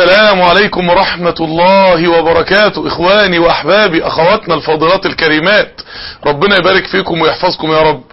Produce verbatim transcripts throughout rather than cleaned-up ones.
السلام عليكم ورحمة الله وبركاته. اخواني واحبابي اخواتنا الفاضلات الكريمات، ربنا يبارك فيكم ويحفظكم يا رب.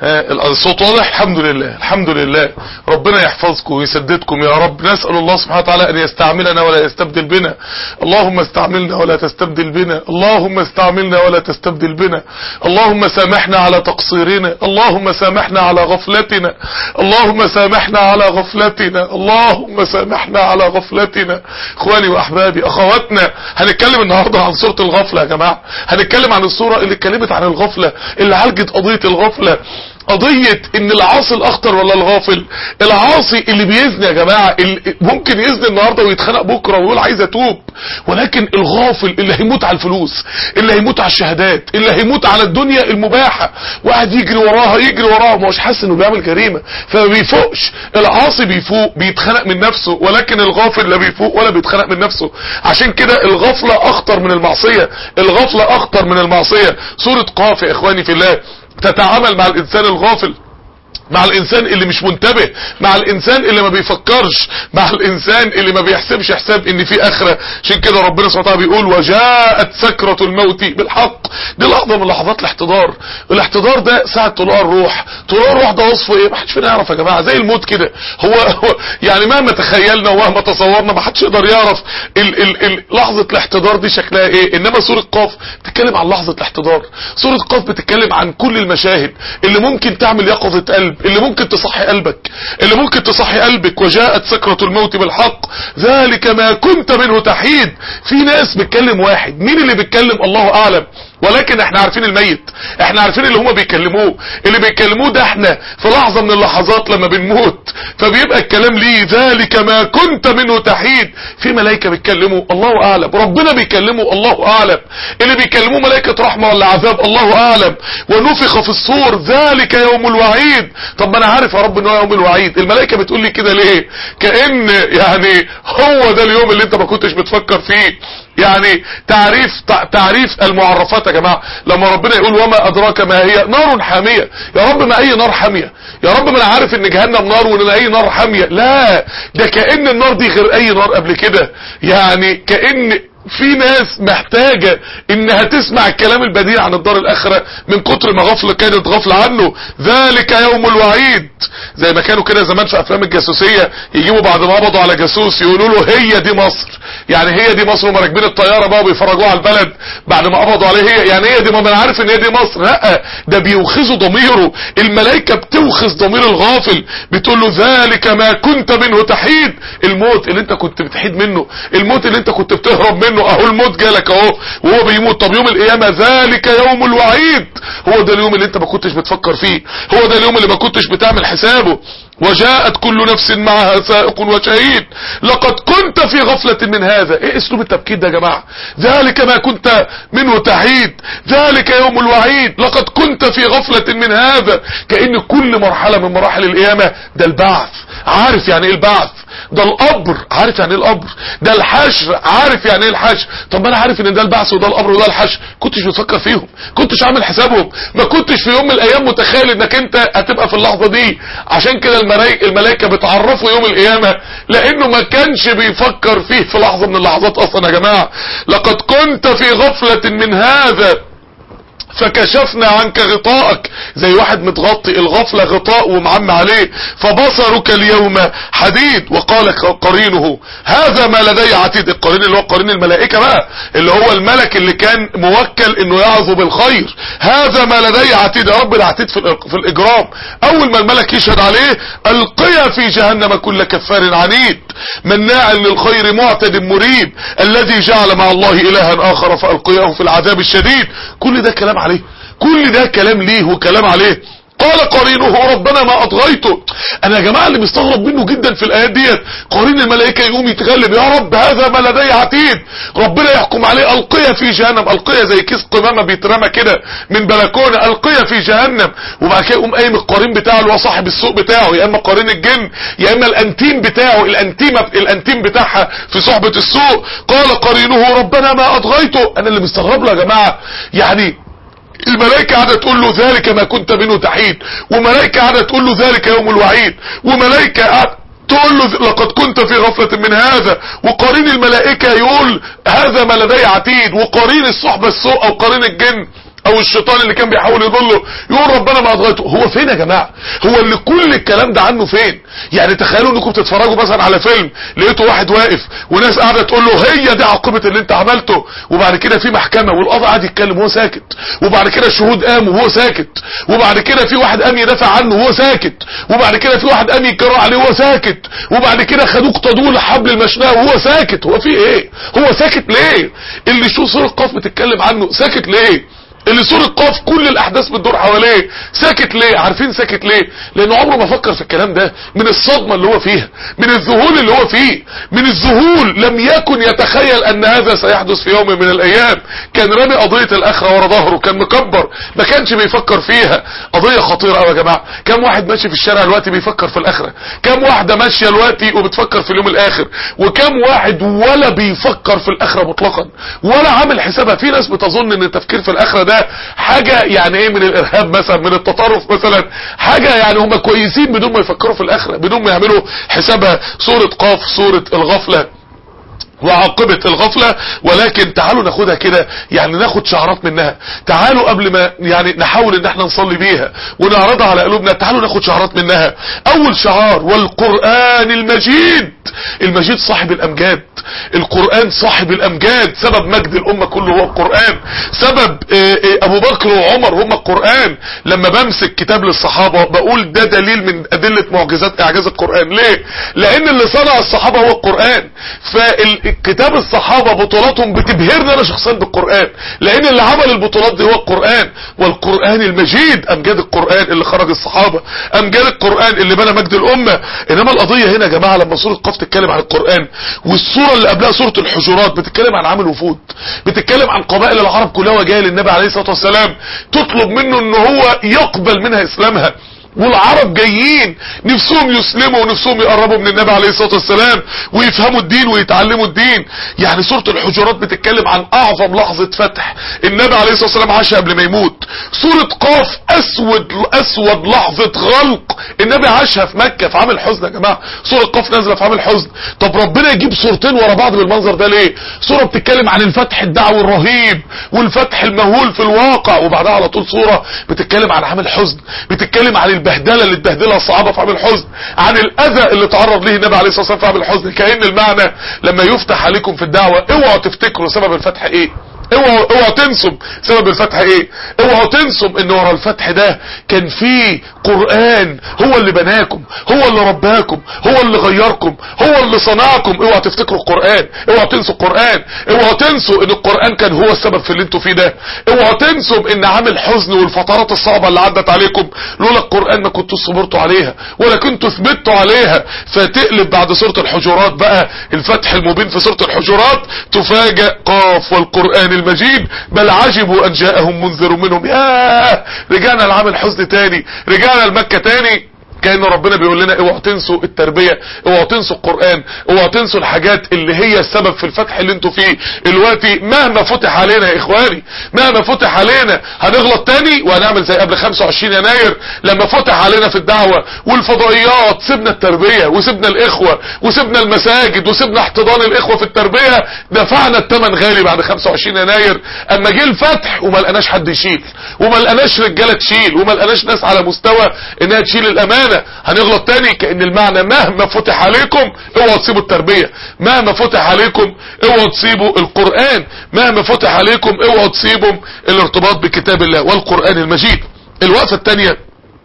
الصوت واضح؟ الحمد لله الحمد لله. ربنا يحفظكم ويسددكم يا رب. نسأل الله سبحانه وتعالى ان يستعملنا ولا يستبدل بنا. اللهم استعملنا ولا تستبدل بنا، اللهم استعملنا ولا تستبدل بنا. اللهم سامحنا على تقصيرنا، اللهم سامحنا على غفلتنا، اللهم سامحنا على غفلتنا، اللهم سامحنا على غفلتنا. اخواني واحبابي اخواتنا، هنتكلم النهارده عن سورة الغفلة يا جماعة. هنتكلم عن السورة اللي اتكلمت عن الغفلة، اللي عالجت قضية الغفلة، قضية ان العاصي الاخطر ولا الغافل. العاصي اللي بيزني يا جماعة، اللي ممكن يزني النهاردة ويتخنق بكرة ويقول عايز اتوب، ولكن الغافل اللي هيموت على الفلوس، اللي هيموت على الشهادات، اللي هيموت على الدنيا المباحة، واحد يجري وراها يجري وراها ما هوش حاسس انه بيعمل جريمة فما بيفوقش. العاصي بيفوق بيتخنق من نفسه، ولكن الغافل لا بيفوق ولا بيتخنق من نفسه. عشان كده الغفلة اخطر من المعصية، الغفلة اخطر من المعصية. سورة قاف يا اخواني في الله تتعامل مع الانسان الغافل، مع الانسان اللي مش منتبه، مع الانسان اللي ما بيفكرش، مع الانسان اللي ما بيحسبش حساب ان في اخرة. عشان كده ربنا سبحانه وتعالى بيقول وجاءت سكرة الموت بالحق. دي لحظة من لحظات الاحتضار. الاحتضار ده ساعة طلوع الروح. طلوع الروح ده وصفه ايه؟ ما حدش فينا يعرف يا جماعة، زي الموت كده. هو, هو يعني مهما تخيلنا ومهما تصورنا ما حدش يقدر يعرف ال ال ال لحظة الاحتضار دي شكلها ايه. انما سورة قاف بتتكلم عن لحظة الاحتضار. سورة قاف بتتكلم عن كل المشاهد اللي ممكن تعمل يقظة قلب، اللي ممكن تصحي قلبك، اللي ممكن تصحي قلبك. وجاءت سكرة الموت بالحق ذلك ما كنت منه تحيد. في ناس بتكلم واحد، مين اللي بيتكلم الله اعلم، ولكن احنا عارفين الميت، احنا عارفين اللي هما بيكلموه. اللي بيكلموه ده احنا في لحظة من اللحظات لما بنموت، فبيبقى الكلام ليه ذلك ما كنت منه تحيد. في ملائكة بيتكلموا الله اعلم، ربنا بيكلموا الله اعلم، اللي بيكلموه ملائكة رحمة ولا عذاب الله اعلم. ونفخ في الصور ذلك يوم الوعيد. طب ما انا عارف يا رب ان هو يوم الوعيد، الملائكة بتقول لي كده ليه؟ كأن يعني هو ده اليوم اللي انت ما كنتش بتفكر فيه. يعني تعريف تعريف المعرفات يا جماعة، لما ربنا يقول وما ادراك ما هي نار حامية. يا رب ما اي نار حامية، يا رب ما انا عارف ان جهنم نار وان اي نار حامية. لا، ده كأن النار دي غير اي نار قبل كده. يعني كأن في ناس محتاجة انها تسمع الكلام البديع عن الدار الاخرة من كتر ما غفلة كانت غفلة عنه. ذلك يوم الوعيد. زي ما كانوا كده زمان في افلام الجاسوسية، يجيبوا بعد ما قبضوا على جاسوس يقولوا له هي دي مصر، يعني هي دي مصر، وما راكبين الطيارة بقى وبيفرجوها على البلد بعد ما قبضوا عليه، هي يعني هي دي، ما انا عارف ان هي دي مصر. لا، ده بيوخزوا ضميره. الملائكة بتوخز ضمير الغافل، بتقول له ذلك ما كنت منه تحيد. الموت اللي انت كنت بتحيد منه، الموت اللي انت كنت بتهرب منه، اهو الموت جالك اهو وهو بيموت. طب يوم القيامة ذلك يوم الوعيد، هو ده اليوم اللي انت ما كنتش بتفكر فيه، هو ده اليوم اللي ما كنتش بتعمل حسابه. وجاءت كل نفس معها سائق وشهيد لقد كنت في غفلة من هذا. ايه اسلوب التبكير ده يا جماعة؟ ذلك ما كنت منه تحيد، ذلك يوم الوعيد، لقد كنت في غفلة من هذا. كأن كل مرحلة من مراحل القيامة ده البعث. عارف يعني ايه البعث؟ ده القبر، عارف يعني ايه القبر؟ ده الحشر، عارف يعني ايه الحشر؟ طب ما انا عارف ان ده البعث وده القبر وده الحشر، كنتش بتفكر فيهم، كنتش عامل حسابهم، ما كنتش في يوم من الايام متخيل انك انت هتبقى في اللحظة دي. عشان كده الملائكة بتعرفوا يوم القيامة لانه ما كانش بيفكر فيه في لحظة من اللحظات اصلا يا جماعة. لقد كنت في غفلة من هذا فكشفنا عنك غطاءك. زي واحد متغطي، الغفلة غطاء ومعم عليه. فبصرك اليوم حديد. وقال قرينه هذا ما لدي عتيد. القرين اللي هو قرين الملائكة بقى، اللي هو الملك اللي كان موكل انه يعظه بالخير. هذا ما لدي عتيد. يا رب العتيد في, في الاجرام. اول ما الملك يشهد عليه القيا في جهنم كل كفار عنيد مناع للخير معتد مريب الذي جعل مع الله الها اخر فالقياه في العذاب الشديد. كل ده كلام عليه، كل ده كلام ليه وكلام عليه. قال قرينه ربنا ما اطغيته. انا يا جماعة اللي مستغرب منه جدا في الايات ديت، قرين الملائكة يقوم يتغلب يا رب هذا ما لدي عتيد، ربنا يحكم عليه القيا في جهنم. القيا زي كيس قمامة بيترمى كده من بلكونة، القيا في جهنم. وبعد كده يقوم قايم القرين بتاعه اللي هو صاحب السوق بتاعه، يا اما قرين الجن يا اما الانتيم بتاعه، الانتيمة الانتيم بتاعها في صحبة السوق. قال قرينه ربنا ما اطغيته. انا اللي مستغرب له يا جماعة، يعني الملائكة قاعدة تقول له ذلك ما كنت منه تحيد، وملائكة قاعدة تقول له ذلك يوم الوعيد، وملائكة تقول له لقد كنت في غفلة من هذا، وقرين الملائكة يقول هذا ما لدي عتيد، وقرين الصحبة السوء او قرين الجن او الشيطان اللي كان بيحاول يضله يقول ربنا ما اضغيته. هو فين يا جماعة؟ هو اللي كل الكلام ده عنه فين؟ يعني تخيلوا انكم بتتفرجوا مثلا على فيلم، لقيتوا واحد واقف وناس قاعده تقول له هي دي عاقبه اللي انت عملته، وبعد كده في محكمه والقاضي قاعد يتكلم وهو ساكت، وبعد كده الشهود قاموا وهو ساكت، وبعد كده في واحد قام يدافع عنه وهو ساكت، وبعد كده في واحد قام يتجرأ عليه وهو ساكت، وبعد كده خدوه اقتادوه لحبل المشنقه وهو ساكت. هو في ايه؟ هو ساكت ليه؟ اللي شو سورة قاف بتتكلم عنه ساكت ليه؟ اللي سورة قاف كل الاحداث بتدور حواليه ساكت ليه؟ عارفين ساكت ليه؟ لانه عمره ما فكر في الكلام ده، من الصدمة اللي هو فيها، من الذهول اللي هو فيه، من الذهول لم يكن يتخيل ان هذا سيحدث في يوم من الايام. كان رامي قضية الاخرة ورا ظهره، كان مكبر، ما كانش بيفكر فيها. قضية خطيرة قوي يا جماعة. كم واحد ماشي في الشارع دلوقتي بيفكر في الاخرة؟ كم واحدة ماشية دلوقتي وبتفكر في اليوم الاخر؟ وكم واحد ولا بيفكر في الاخرة مطلقا ولا عامل حسابها؟ في ناس بتظن ان التفكير في الاخرة ده حاجة يعني ايه، من الارهاب مثلا، من التطرف مثلا، حاجة يعني هم كويسين بدون ما يفكروا في الاخرة، بدون ما يعملوا حسابها. سورة قاف سورة الغفلة وعاقبة الغفلة. ولكن تعالوا ناخدها كده، يعني ناخد شعارات منها. تعالوا قبل ما يعني نحاول ان احنا نصلي بيها ونعرضها على قلوبنا، تعالوا ناخد شعارات منها. اول شعار والقرآن المجيد. المجيد صاحب الامجاد، القرآن صاحب الامجاد. سبب مجد الامة كله هو القرآن، سبب ابو بكر وعمر هم القرآن. لما بمسك كتاب للصحابة بقول ده دليل من ادلة معجزات اعجاز القرآن. ليه؟ لان اللي صنع الصحابة هو القرآن. فالكتاب الصحابة بطولاتهم بتبهرنا انا شخصيا بالقرآن، لان اللي عمل البطولات دي هو القرآن. والقرآن المجيد، امجاد القرآن اللي خرج الصحابة، امجاد القرآن اللي بنى مجد الامة. انما القضية هنا يا جماعة لما سورة قاف تتكلم عن القرآن، والسورة اللي قبلها سورة الحجرات بتتكلم عن عامل وفود، بتتكلم عن قبائل العرب كلها وجايه للنبي عليه الصلاة والسلام تطلب منه ان هو يقبل منها اسلامها. والعرب جايين نفسهم يسلموا ونفسهم يقربوا من النبي عليه الصلاة والسلام ويفهموا الدين ويتعلموا الدين. يعني سورة الحجرات بتتكلم عن اعظم لحظة فتح النبي عليه الصلاة والسلام عاشها قبل ما يموت. سورة قاف اسود اسود لحظة غلق النبي عاشها في مكة في عام حزن. يا جماعة سورة قاف نازلة في عام حزن، طب ربنا يجيب سورتين ورا بعض بالمنظر ده ليه؟ سورة بتتكلم عن الفتح الدعوي الرهيب والفتح المهول في الواقع، وبعدها على طول سورة بتتكلم عن عام الحزن، بتتكلم عن البهدله اللي اتبهدلها الصحابه في عام الحزن، عن الاذى اللي تعرض ليه النبي عليه الصلاه والسلام في عام الحزن. كأن المعنى لما يفتح عليكم في الدعوه اوعوا تفتكروا سبب الفتح ايه، اوعوا اوعوا تنسوا سبب الفتح ايه، اوعوا تنسوا ان ورا الفتح ده كان فيه قرآن هو اللي بناكم، هو اللي رباكم، هو اللي غيركم، هو اللي صنعكم. اوعوا تفتكروا القرآن، اوعوا تنسوا القرآن، اوعوا تنسوا ان القرآن كان هو السبب في اللي انتوا فيه ده. اوعوا تنسوا ان عام الحزن والفترات الصعبة اللي عدت عليكم لولا القرآن ما كنتوا صبرتوا عليها ولا كنتوا ثبتوا عليها. فتقلب بعد سورة الحجرات بقى الفتح المبين في سورة الحجرات، تفاجأ قاف والقرآن المجيد بل عجبوا ان جاءهم منذر منهم. ياه رجعنا لعام الحزن تاني، رجعنا لمكة تاني. كأن ربنا بيقول لنا اوعوا تنسوا التربية، اوعوا تنسوا القرآن، اوعوا تنسوا الحاجات اللي هي السبب في الفتح اللي انتوا فيه دلوقتي. مهما فتح علينا يا اخواني، مهما فتح علينا هنغلط تاني وهنعمل زي قبل خمسة وعشرين يناير لما فتح علينا في الدعوة والفضائيات. سيبنا التربية وسيبنا الاخوة وسيبنا المساجد وسيبنا احتضان الاخوة في التربية، دفعنا الثمن غالي بعد خمسة وعشرين يناير. اما جه الفتح وما لقناش حد يشيل، وما لقناش رجالة تشيل، وما لقناش ناس على مستوى انها تشيل الامانة. هنغلط تاني. كأن المعنى مهما فتح عليكم اوعوا تسيبوا التربية، مهما فتح عليكم اوعوا تسيبوا القرآن، مهما فتح عليكم اوعوا تسيبوا الارتباط بكتاب الله والقرآن المجيد. الوقفة التانية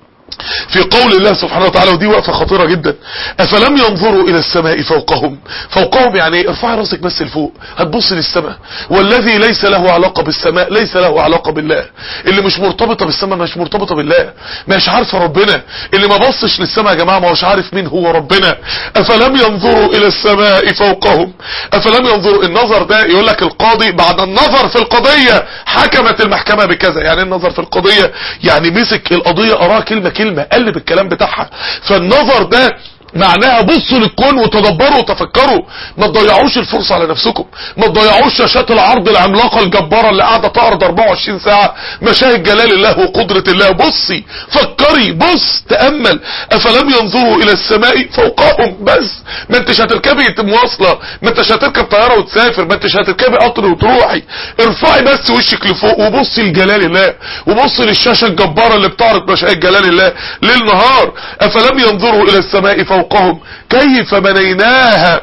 في قول الله سبحانه وتعالى، ودي وقفة خطيرة جدا. افلم ينظروا الى السماء فوقهم. فوقهم يعني ارفع راسك بس لفوق هتبص للسماء، والذي ليس له علاقة بالسماء ليس له علاقة بالله. اللي مش مرتبطة بالسماء مش مرتبطة بالله، مش عارفة ربنا. اللي ما بصش للسماء يا جماعة ما هوش عارف مين هو ربنا. افلم ينظروا الى السماء فوقهم. افلم ينظروا، النظر ده يقول لك القاضي بعد النظر في القضية حكمت المحكمة بكذا. يعني النظر في القضية يعني مسك القضية اراها كلمة كلمة قلب الكلام بتاعها. فالنظر ده معناها بصوا للكون وتدبروا وتفكروا، ما تضيعوش الفرصة على نفسكم، ما تضيعوش شاشات العرض العملاقة الجبارة اللي قاعدة تعرض اربعة وعشرين ساعة مشاهد جلال الله وقدرة الله. بصي فكري، بص تأمل. افلم ينظروا الى السماء فوقهم؟ بس ما انتش هتركبي مواصلة، ما انتش هتركب طيارة وتسافر، ما انتش هتركبي قطر وتروحي. ارفعي بس وشك لفوق وبصي لجلال الله، وبصي للشاشة الجبارة اللي بتعرض مشاهد جلال الله ليل نهار. افلم ينظروا الى السماء فوقهم كيف بنيناها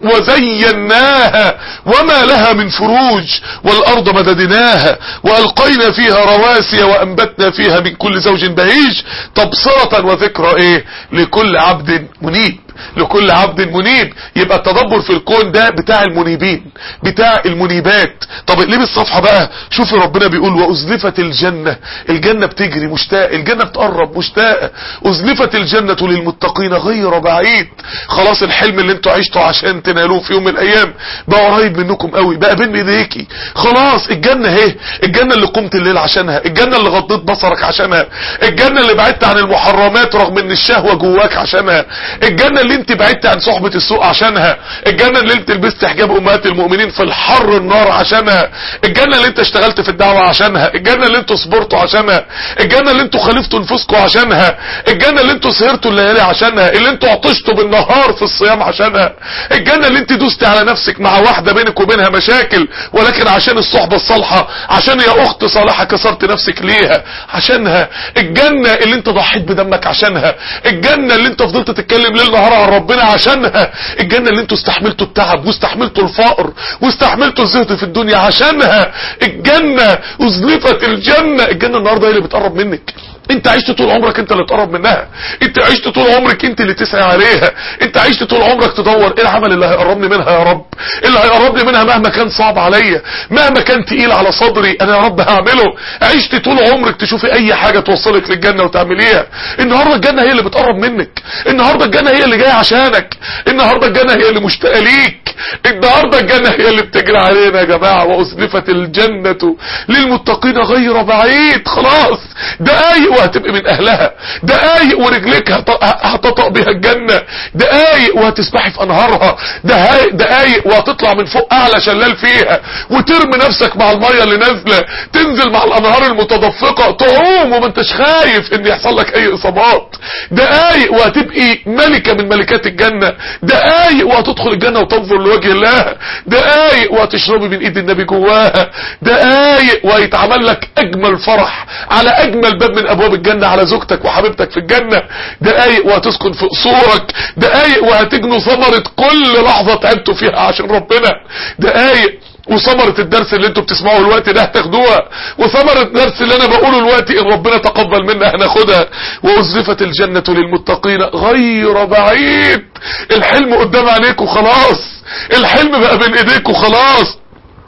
وزيناها وما لها من فروج والارض مددناها والقينا فيها رواسي وانبتنا فيها من كل زوج بهيج تبصرة وذكرى ايه لكل عبد منيب، لكل عبد منيب. يبقى التدبر في الكون ده بتاع المنيبين، بتاع المنيبات. طب اقلبي الصفحة بقى، شوفي ربنا بيقول وازلفت الجنة. الجنة بتجري مشتاقة، الجنة بتقرب مشتاقة. ازلفت الجنة للمتقين غير بعيد. خلاص الحلم اللي انتوا عشتوا عشان تنالوه في يوم من الايام بقى قريب منكم قوي، بقى بين ايديكي. خلاص الجنة اهي، الجنة اللي قمت الليل عشانها، الجنة اللي غضيت بصرك عشانها، الجنة اللي بعدت عن المحرمات رغم ان الشهوة جواك عشانها، الجنة اللي انت بعدت عن صحبة السوء عشانها، الجنة اللي انت لبست حجاب امهات المؤمنين في الحر النار عشانها، الجنة اللي انت اشتغلت في الدعوة عشانها، الجنة اللي انتوا صبرتوا عشانها، الجنة اللي انتوا خالفتوا نفوسكم عشانها، الجنة اللي انتوا سهرتوا الليالي عشانها، اللي انتوا عطشتوا بالنهار في الصيام عشانها، الجنة اللي انت دوست على نفسك مع واحدة بينك وبينها مشاكل ولكن عشان الصحبة الصالحة، عشان يا اخت صالحة كسرت نفسك ليها عشانها، الجنة اللي انت ضحيت بدمك عشانها، الجنة اللي انت فضلت تتكلم ليل نهار عن ربنا عشانها، الجنة اللي انتوا استحملتوا التعب واستحملتوا الفقر واستحملتوا الزهد في الدنيا عشانها، الجنة ازلفت الجنة. الجنة النهاردة هي اللي بتقرب منك، انت عشت طول عمرك انت اللي تقرب منها، انت عشت طول عمرك انت اللي تسعى عليها، انت عشت طول عمرك تدور ايه العمل اللي هيقربني منها يا رب، اللي هيقربني منها مهما كان صعب عليا، مهما كان تقيل على صدري انا يا رب هعمله. عشت طول عمرك تشوفي اي حاجة توصلك للجنة وتعمليها. النهاردة الجنة هي اللي بتقرب منك، النهاردة الجنة هي اللي جاية عشانك، النهاردة الجنة هي اللي مشتاقة ليك، النهاردة الجنة هي اللي بتجري علينا يا جماعة. وأزلفت الجنة للمتقين غير بعيد. خلاص دقايق وهتبقي من اهلها، دقايق ورجلك هتطأ بها الجنة، دقايق وهتسبحي في انهارها، دقايق وهتطلع من فوق اعلى شلال فيها وترمي نفسك مع المية اللي نازلة، تنزل مع الانهار المتدفقة تعوم وما انتش خايف ان يحصل لك اي اصابات، دقايق وهتبقي ملكة من ملكات الجنة، دقايق وهتدخل الجنة وتنظر لوجه الله، دقايق وهتشربي من ايد النبي جواها، دقايق وهيتعمل لك اجمل فرح على اجمل باب من ابواب الجنة على زوجتك وحبيبتك في الجنة، دقايق وهتسكن في قصورك، دقايق وهتجنوا ثمرة كل لحظة تعبتوا فيها عشان ربنا، دقايق وثمرة الدرس اللي انتوا بتسمعوه الوقت ده هتاخدوها، وثمرة الدرس اللي انا بقوله الوقت ان ربنا تقبل منا هناخدها. وأزلفت الجنة للمتقين غير بعيد. الحلم قدام عينيكوا خلاص، الحلم بقى بين ايديكوا خلاص.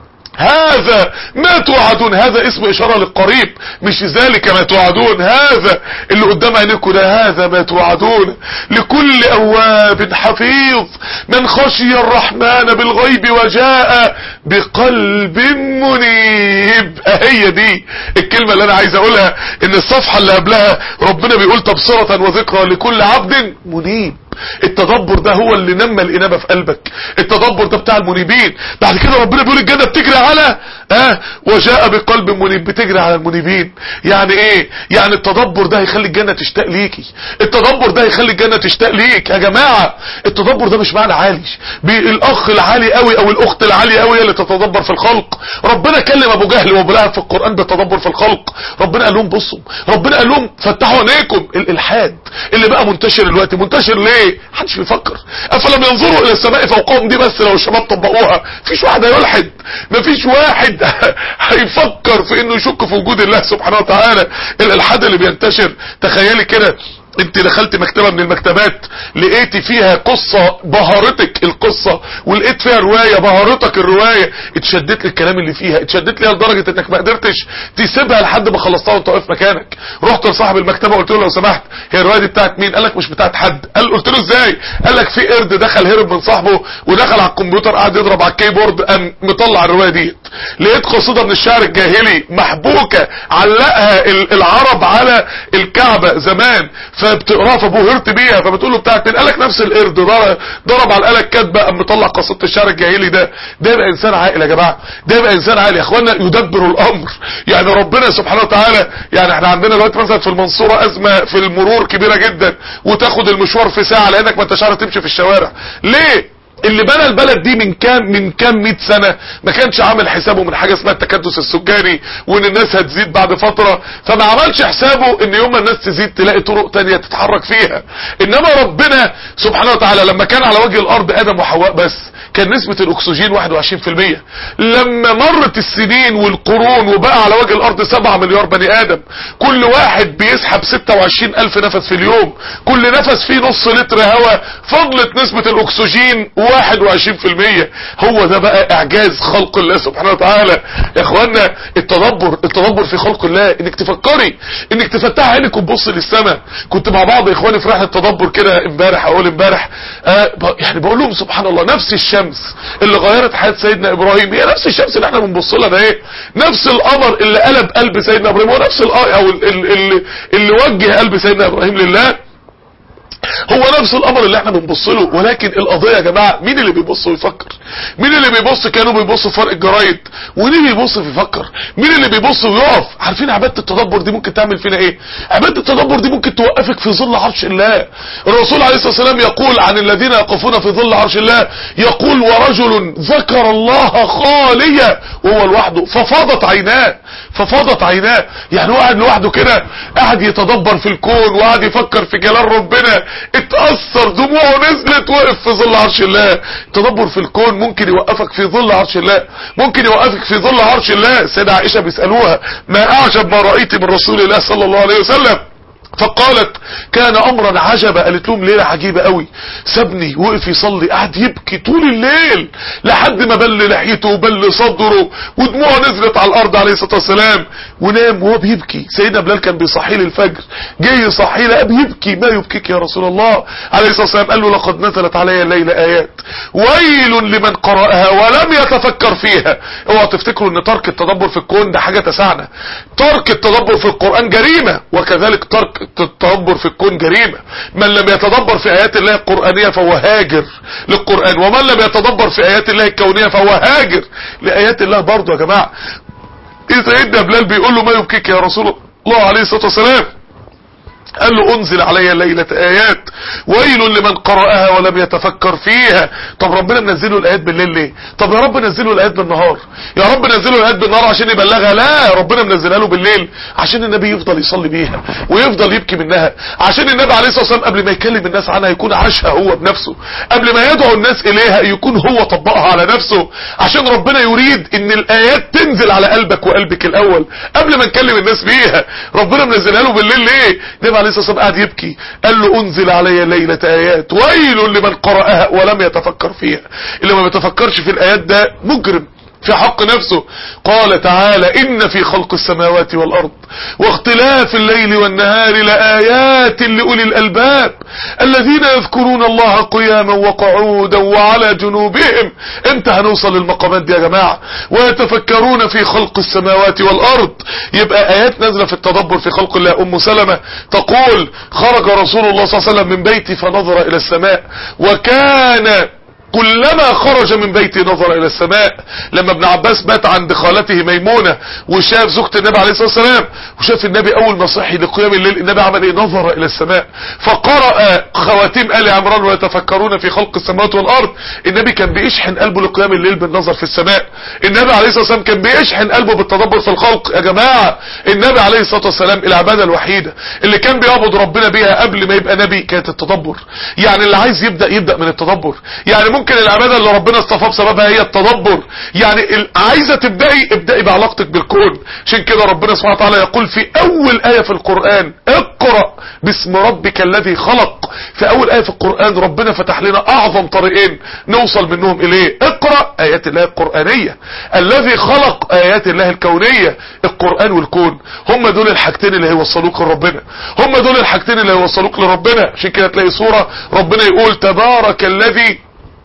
هذا ما توعدون، هذا اسم اشارة للقريب، مش ذلك ما توعدون، هذا اللي قدام عينيكوا ده هذا ما توعدون لكل اواب حفيظ من خشي الرحمن بالغيب وجاء بقلب منيب. هي دي الكلمة اللي انا عايز اقولها، ان الصفحة اللي قبلها ربنا بيقول تبصرة وذكرى لكل عبد منيب. التدبر ده هو اللي نمى الانابة في قلبك، التدبر ده بتاع المنيبين. بعد كده ربنا بيقول الجنة بتجري على اه وجاء بقلب منيب، بتجري على المنيبين. يعني ايه؟ يعني التدبر ده هيخلي الجنة تشتاق ليكي، التدبر ده هيخلي الجنة تشتاق ليك يا جماعة. التدبر ده مش معنى عالي، الاخ العالي قوي او الاخت العالية قوي اللي تتدبر في الخلق. ربنا كلم ابو جهل وابو لهب في القرآن بالتدبر في الخلق. ربنا قال لهم بصوا، ربنا قال لهم فتحوا عينيكم. الالحاد اللي بقى منتشر دلوقتي منتشر ليه؟ محدش بيفكر. افلم ينظروا الى السماء فوقهم دي بس لو الشباب طبقوها مفيش واحد هيلحد، مفيش واحد هيفكر في انه يشك في وجود الله سبحانه وتعالى. الالحاد اللي بينتشر، تخيلي كده انت دخلت مكتبة من المكتبات لقيتي فيها قصة بهارتك القصة، ولقيت فيها رواية بهارتك الرواية، اتشدت للكلام اللي فيها، اتشدت ليها لدرجة انك ما قدرتش تسيبها لحد ما خلصتها وانت واقف مكانك. رحت لصاحب المكتبة قلت له لو سمحت هي الرواية دي بتاعت مين؟ قال لك مش بتاعت حد. قال قلت له ازاي؟ قال لك في قرد دخل هرب من صاحبه ودخل على الكمبيوتر قاعد يضرب على الكيبورد قام مطلع الرواية دي. لقيت قصيدة من الشعر الجاهلي محبوكة علقها العرب على الكعبة زمان فبتقراها فبهرت بيها، فبتقول له بتاعت مين؟ قالك نفس القرد ضرب على الآلة الكاتبة قام مطلع قصيدة الشعر الجاهلي ده. ده يبقى انسان عاقل يا جماعه، ده يبقى انسان عاقل يا اخوانا يدبر الامر. يعني ربنا سبحانه وتعالى، يعني احنا عندنا دلوقتي مثلا في المنصوره ازمه في المرور كبيره جدا، وتاخد المشوار في ساعه لانك ما انتش عارف تمشي في الشوارع. ليه؟ اللي بنى البلد دي من كام من كام مئة سنة ما كانش عامل حسابه من حاجة اسمها التكدس السكاني، وان الناس هتزيد بعد فترة، فما عملش حسابه ان يوم ما الناس تزيد تلاقي طرق تانية تتحرك فيها. انما ربنا سبحانه وتعالى لما كان على وجه الارض ادم وحواء بس، كان نسبة الاكسجين واحد وعشرين في المية. لما مرت السنين والقرون وبقى على وجه الارض سبعة مليار بني ادم، كل واحد بيسحب ستة وعشرين الف نفس في اليوم، كل نفس فيه نص لتر هواء، فضلت نسبة الاكسجين واحد وعشرين في المية. هو ده بقى اعجاز خلق الله سبحانه وتعالى يا اخوانا. التدبر التدبر في خلق الله، انك تفكري، انك تفتح عينك وتبص للسماء. كنت مع بعض اخواني في رحله تدبر كده امبارح اول امبارح، آه يعني بقول لهم سبحان الله، نفس الشمس اللي غيرت حياه سيدنا ابراهيم هي نفس الشمس اللي احنا بنبص لها ده، ايه نفس القمر اللي قلب قلب سيدنا ابراهيم، هو نفس او اللي, اللي وجه قلب سيدنا ابراهيم لله، هو نفس الامر اللي احنا بنبص له. ولكن القضيه يا جماعه، مين اللي بيبص ويفكر؟ مين اللي بيبص؟ كانوا بيبصوا في فرق الجرايد، ومين بيبص ويفكر؟ مين اللي بيبص ويقف؟ عارفين عباده التدبر دي ممكن تعمل فينا ايه؟ عباده التدبر دي ممكن توقفك في ظل عرش الله. الرسول عليه الصلاه والسلام يقول عن الذين يقفون في ظل عرش الله، يقول ورجل ذكر الله خاليا وهو لوحده ففاضت عيناه، ففاضت عيناه. يعني قاعد لوحده كده، قاعد يتدبر في الكون وقاعد يفكر في جلال ربنا، اتأثر دموعه نزلت، وقف في ظل عرش الله. التدبر في الكون ممكن يوقفك في ظل عرش الله، ممكن يوقفك في ظل عرش الله. السيدة عائشة بيسألوها ما اعجب ما رأيت من رسول الله صلى الله عليه وسلم، فقالت كان امرا عجبا. قالت لهم ليلة عجيبة قوي، سابني وقف يصلي، قعد يبكي طول الليل لحد ما بل لحيته وبل صدره ودموعه نزلت على الارض عليه الصلاة والسلام، ونام وهو بيبكي. سيدنا بلال كان بيصحيه للفجر، جاي يصحيه لقى بيبكي. ما يبكيك يا رسول الله عليه الصلاة والسلام؟ قال له لقد نزلت علي الليلة ايات ويل لمن قرأها ولم يتفكر فيها. اوعوا تفتكروا ان ترك التدبر في الكون ده حاجة تسعنا. ترك التدبر في القرآن جريمة، وكذلك ترك التدبر في الكون جريمة. من لم يتدبر في آيات الله القرآنية فهو هاجر للقرآن، ومن لم يتدبر في آيات الله الكونية فهو هاجر لآيات الله برضو يا جماعة. إذا سيدنا بلال بيقول له ما يبكيك يا رسول الله عليه الصلاة والسلام؟ قال له انزل علي ليلة ايات ويل لمن قرأها ولم يتفكر فيها. طب ربنا منزله الايات بالليل ليه؟ طب يا رب نزله الايات بالنهار، يا رب نزله الايات بالنهار عشان يبلغها. لا، ربنا منزلها له بالليل عشان النبي يفضل يصلي بيها ويفضل يبكي منها، عشان النبي عليه الصلاة والسلام قبل ما يكلم الناس عنها يكون عاشها هو بنفسه، قبل ما يدعو الناس اليها يكون هو طبقها على نفسه، عشان ربنا يريد ان الايات تنزل على قلبك وقلبك الاول قبل ما نكلم الناس بيها. ربنا منزلها له بالليل ليه؟ النبي عليه الصلاة والسلام قاعد يبكي، قال له انزل علي ليلة ايات ويل لمن قرأها ولم يتفكر فيها. اللي ما بيتفكرش في الايات ده مجرم في حق نفسه. قال تعالى إن في خلق السماوات والأرض واختلاف الليل والنهار لآيات لأولي الألباب الذين يذكرون الله قياما وقعودا وعلى جنوبهم. امتى هنوصل للمقامات دي يا جماعة؟ ويتفكرون في خلق السماوات والأرض. يبقى آيات نازلة في التدبر في خلق الله. أم سلمة تقول خرج رسول الله صلى الله عليه وسلم من بيتي فنظر إلى السماء، وكان كلما خرج من بيتي نظر الى السماء. لما ابن عباس بات عند خالته ميمونة وشاف زوجة النبي عليه الصلاة والسلام، وشاف النبي اول ما صحي لقيام الليل، النبي عمل ايه؟ نظر الى السماء فقرأ خواتيم آل عمران ويتفكرون في خلق السماوات والارض. النبي كان بيشحن قلبه لقيام الليل بالنظر في السماء. النبي عليه الصلاة والسلام كان بيشحن قلبه بالتدبر في الخلق. يا جماعة النبي عليه الصلاة والسلام العبادة الوحيدة اللي كان بيعبد ربنا بيها قبل ما يبقى نبي كانت التدبر. يعني اللي عايز يبدأ يبدأ من التدبر. يعني ممكن العبادة اللي ربنا اصطفاه بسببها هي التدبر. يعني عايزة تبدأي ابدأي بعلاقتك بالكون. عشان كده ربنا سبحانه وتعالى يقول في اول آية في القرآن اقرأ باسم ربك الذي خلق. في اول آية في القرآن ربنا فتح لنا اعظم طريقين نوصل منهم اليه. اقرأ ايات الله القرآنية، الذي خلق ايات الله الكونية. القرآن والكون هم دول الحاجتين اللي هيوصلوك لربنا، هم دول الحاجتين اللي هيوصلوك لربنا. عشان كده تلاقي سورة ربنا يقول تبارك الذي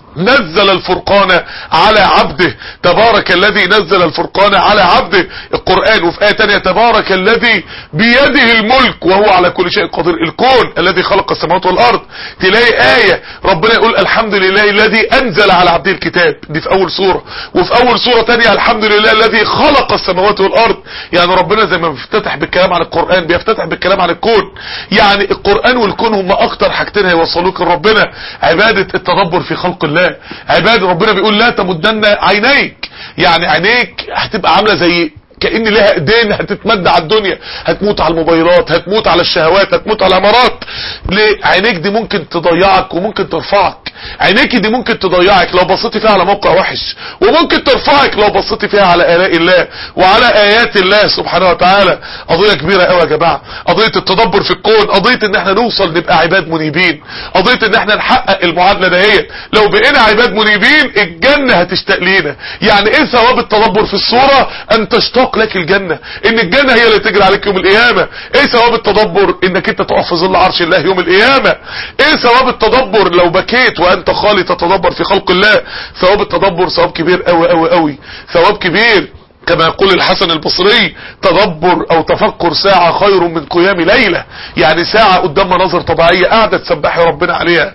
نزل الفرقان على عبده، تبارك الذي نزل الفرقان على عبده القرآن. وفي آية تانية تبارك الذي بيده الملك وهو على كل شيء قدير، الكون الذي خلق السماوات والأرض. تلاقي آية ربنا يقول الحمد لله الذي أنزل على عبده الكتاب، دي في أول سورة. وفي أول سورة تانية الحمد لله الذي خلق السماوات والأرض. يعني ربنا زي ما بيفتتح بالكلام عن القرآن بيفتتح بالكلام عن الكون. يعني القرآن والكون هم أكتر حاجتين هيوصلوك لربنا، عبادة التدبر في خلق الله، عباد ربنا بيقول لا تمدن عينيك، يعني عينيك هتبقى عاملة زي كأن لها ايدين هتتمد على الدنيا، هتموت على الموبايلات، هتموت على الشهوات، هتموت على الامارات. ليه؟ عينيك دي ممكن تضيعك وممكن ترفعك. عينيك دي ممكن تضيعك لو بصيتي فيها على موقع وحش، وممكن ترفعك لو بصيتي فيها على آلاء الله وعلى آيات الله سبحانه وتعالى. قضية كبيرة قوي يا جماعة، قضية التدبر في الكون، قضية ان احنا نوصل نبقى عباد منيبين، قضية ان احنا نحقق المعادلة دهيت. لو بقينا عباد منيبين الجنة هتشتاق لينا. يعني ايه ثواب التدبر في الصورة؟ ان تشتاق لك الجنة، ان الجنة هي اللي تجري عليك يوم القيامة. ايه ثواب التدبر؟ انك انت تقف في ظل عرش الله يوم القيامة. ايه ثواب التدبر؟ لو بكيت وانت خالي تتدبر في خلق الله. ثواب التدبر ثواب كبير قوي قوي قوي، ثواب كبير. كما يقول الحسن البصري تدبر او تفكر ساعة خير من قيام ليلة. يعني ساعة قدام مناظر طبيعية قاعدة تسبحي ربنا عليها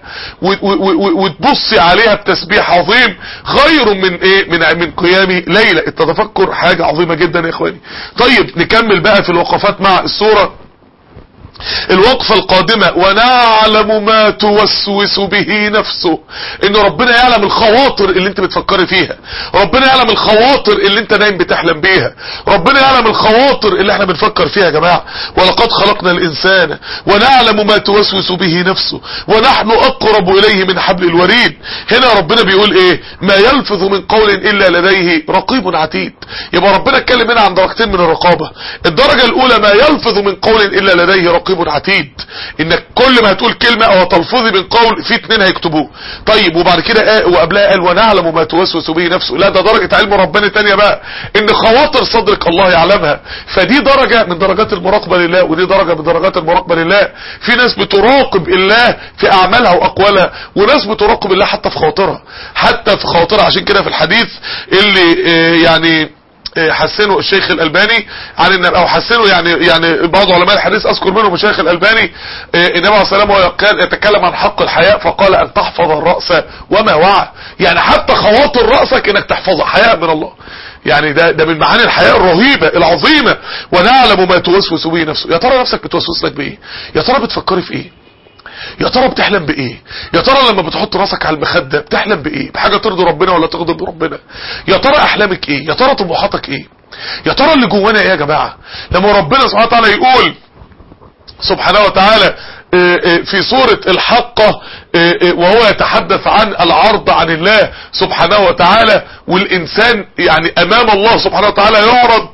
وتبصي عليها بتسبيح عظيم خير من ايه من من قيام ليلة. التفكر حاجة عظيمة جدا يا اخواني. طيب نكمل بقى في الوقفات مع السورة. الوقفة القادمة ونعلم ما توسوس به نفسه، ان ربنا يعلم الخواطر اللي انت بتفكري فيها، ربنا يعلم الخواطر اللي انت نايم بتحلم بيها، ربنا يعلم الخواطر اللي احنا بنفكر فيها يا جماعة. ولقد خلقنا الانسان ونعلم ما توسوس به نفسه ونحن اقرب اليه من حبل الوريد. هنا ربنا بيقول ايه؟ ما يلفظ من قول الا لديه رقيب عتيد. يبقى ربنا اتكلم هنا عن درجتين من الرقابة. الدرجة الاولى ما يلفظ من قول الا لديه رقيب عتيد، انك كل ما هتقول كلمة او تلفظي من قول في اتنين هيكتبوه. طيب وبعد كده آه وقبلها قال ونعلم ما توسوس به نفسه. لا ده درجة علم ربنا تانية بقى، ان خواطر صدرك الله يعلمها. فدي درجة من درجات المراقبة لله، ودي درجة من درجات المراقبة لله. في ناس بتراقب الله في اعمالها واقوالها، وناس بتراقب الله حتى في خواطرها، حتى في خواطرها. عشان كده في الحديث اللي آه يعني حسنه الشيخ الألباني عن النبي، او حسنه يعني يعني بعض علماء الحديث اذكر منهم الشيخ الألباني، النبي عليه الصلاه والسلام كان يتكلم عن حق الحياء فقال ان تحفظ الرأس وما وعى. يعني حتى خواطر رأسك انك تحفظها حياء من الله. يعني ده ده من معاني الحياء الرهيبة العظيمة. ونعلم ما توسوس به نفسه. يا ترى نفسك بتوسوس لك بايه؟ يا ترى بتفكري في ايه؟ يا ترى بتحلم بايه؟ يا ترى لما بتحط راسك على المخدة بتحلم بايه؟ بحاجة ترضي ربنا ولا تغضب ربنا؟ يا ترى احلامك ايه؟ يا ترى طموحاتك ايه؟ يا ترى اللي جوانا ايه يا جماعة؟ لما ربنا سبحانه وتعالى يقول سبحانه وتعالى في سورة الحقة وهو يتحدث عن العرض عن الله سبحانه وتعالى، والإنسان يعني أمام الله سبحانه وتعالى يعرض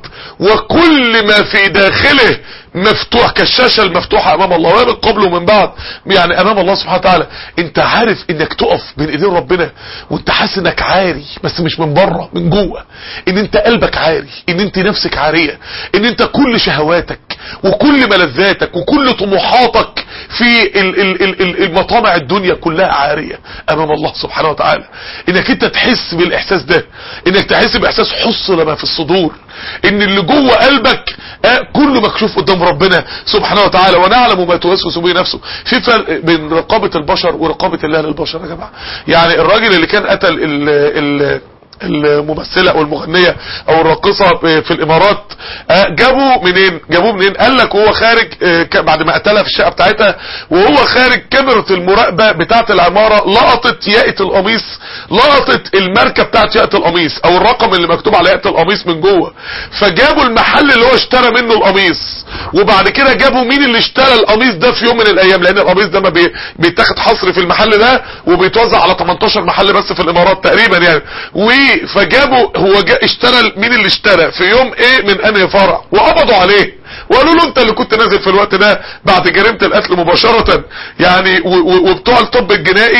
وكل ما في داخله مفتوح كالشاشة المفتوحة امام الله، ومن قبل ومن بعد يعني امام الله سبحانه وتعالى. انت عارف انك تقف بين ايدين ربنا وانت حاسس انك عاري، بس مش من بره، من جوه. ان انت قلبك عاري، ان انت نفسك عارية، ان انت كل شهواتك وكل ملذاتك وكل طموحاتك في المطامع الدنيا كلها عارية امام الله سبحانه وتعالى. انك انت تحس بالاحساس ده، انك تحس باحساس حصل ما في الصدور، ان اللي جوه قلبك آه كله مكشوف قدام ربنا سبحانه وتعالى. ونعلم ما توسوس به نفسه. في فرق بين رقابة البشر ورقابة الله للبشر يا جماعة. يعني الراجل اللي كان قتل ال ال الممثلة او المغنية او الراقصة في الامارات، جابوا منين جابوه منين قال لك وهو خارج بعد ما قتلها في الشقة بتاعتها، وهو خارج كاميرا المراقبة بتاعت العمارة لقطت ياقة القميص، لقطت الماركة بتاعت ياقة القميص او الرقم اللي مكتوب على ياقة القميص من جوه. فجابوا المحل اللي هو اشترى منه القميص، وبعد كده جابوا مين اللي اشترى القميص ده في يوم من الايام، لان القميص ده ما بيتاخد حصري في المحل ده وبيتوزع على تمنتاشر محل بس في الامارات تقريبا يعني. و فجابوا هو جا اشترى مين اللي اشترى في يوم ايه من انهي فرع، وقبضوا عليه وقالوا له انت اللي كنت نازل في الوقت ده بعد جريمة القتل مباشرة يعني. وبتوع الطب الجنائي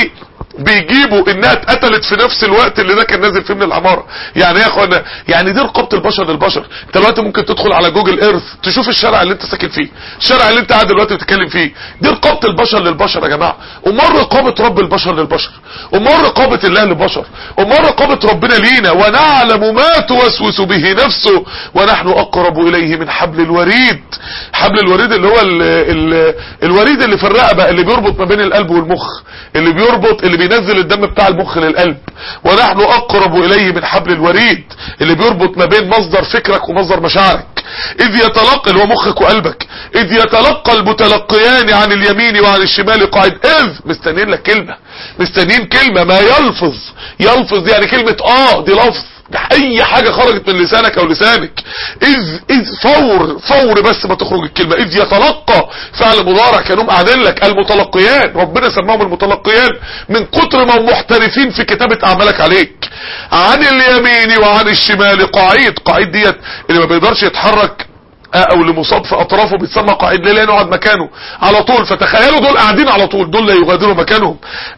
بيجيبوا انها اتقتلت في نفس الوقت اللي ده كان نازل فيه من العمارة. يعني ايه يا اخوانا؟ يعني دي رقابة البشر للبشر. انت دلوقتي ممكن تدخل على جوجل ايرث تشوف الشارع اللي انت ساكن فيه، الشارع اللي انت قاعد دلوقتي بتتكلم فيه. دي رقابة البشر للبشر يا جماعة. امال رقابة رب البشر للبشر؟ امال رقابة الله للبشر؟ امال رقابة ربنا لينا؟ ونعلم ما توسوس به نفسه ونحن اقرب اليه من حبل الوريد. حبل الوريد اللي هو ال ال الوريد اللي في الرقبة، اللي بيربط ما بين القلب والمخ، اللي بيربط اللي بينزل الدم بتاع المخ للقلب. ونحن اقرب اليه من حبل الوريد، اللي بيربط ما بين مصدر فكرك ومصدر مشاعرك. اذ يتلقى اللي هو مخك وقلبك، اذ يتلقى المتلقيان عن اليمين وعن الشمال قاعد. اذ مستنين لك كلمة، مستنين كلمة. ما يلفظ، يلفظ يعني كلمة اه دي لفظ، اي حاجة خرجت من لسانك او لسانك. اذ اذ فور فور بس ما تخرج الكلمة. اذ يتلقى فعل مضارع كانوا قاعدين لك المتلقيان، ربنا سماهم المتلقيان من كتر ما هم محترفين في كتابة اعمالك عليك. عن اليمين وعن الشمال قعيد. قعيد ديت اللي ما بيقدرش يتحرك او اللي مصاب في اطرافه بيتسمى قاعد. ليه؟ لانه قاعد مكانه على طول. فتخيلوا دول قاعدين على طول، دول لا يغادروا مكانهم.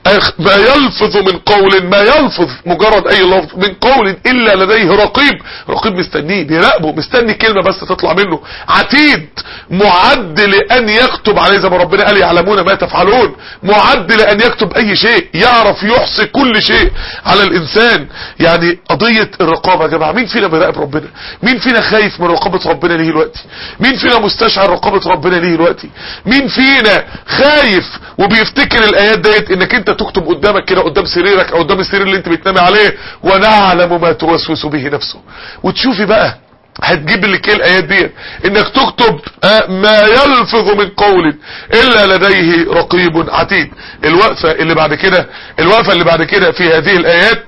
ما يلفظ من قول، ما يلفظ مجرد اي لفظ من قول الا لديه رقيب. رقيب مستنيه، بيراقبه، مستني كلمة بس تطلع منه. عتيد معد لان يكتب عليه، زي ما ربنا قال يعلمون ما تفعلون. معد لان يكتب اي شيء، يعرف يحصي كل شيء على الانسان. يعني قضية الرقابة يا جماعة، مين فينا بيراقب ربنا؟ مين فينا خايف من رقابة ربنا ليه دلوقتي؟ مين فينا مستشعر رقابة ربنا ليه دلوقتي؟ مين فينا خايف وبيفتكر الايات ديت انك انت تكتب قدامك كده قدام سريرك او قدام السرير اللي انت بتنامي عليه ونعلم ما توسوس به نفسه؟ وتشوفي بقى هتجيب لك ايه الايات دي؟ انك تكتب ما يلفظ من قول الا لديه رقيب عتيد. الوقفة اللي بعد كده، الوقفة اللي بعد كده في هذه الايات